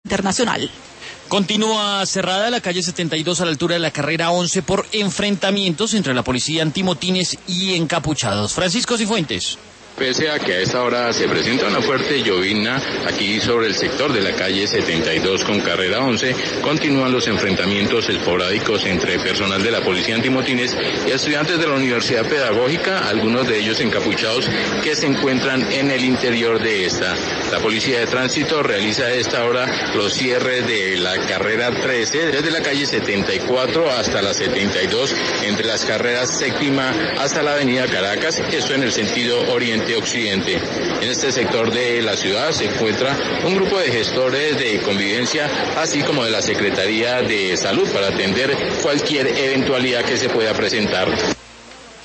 internacional. Continúa cerrada la calle 72 a la altura de la carrera 11 por enfrentamientos entre la policía antimotines y encapuchados. Francisco Cifuentes. Pese a que a esta hora se presenta una fuerte llovizna aquí sobre el sector de la calle 72 con carrera 11, continúan los enfrentamientos esporádicos entre personal de la policía antimotines y estudiantes de la Universidad Pedagógica, algunos de ellos encapuchados que se encuentran en el interior de esta. La policía de tránsito realiza a esta hora los cierres de la carrera 13 desde la calle 74 hasta la 72, entre las carreras séptima hasta la avenida Caracas, esto en el sentido oriente-occidente. En este sector de la ciudad se encuentra un grupo de gestores de convivencia, así como de la Secretaría de Salud, para atender cualquier eventualidad que se pueda presentar.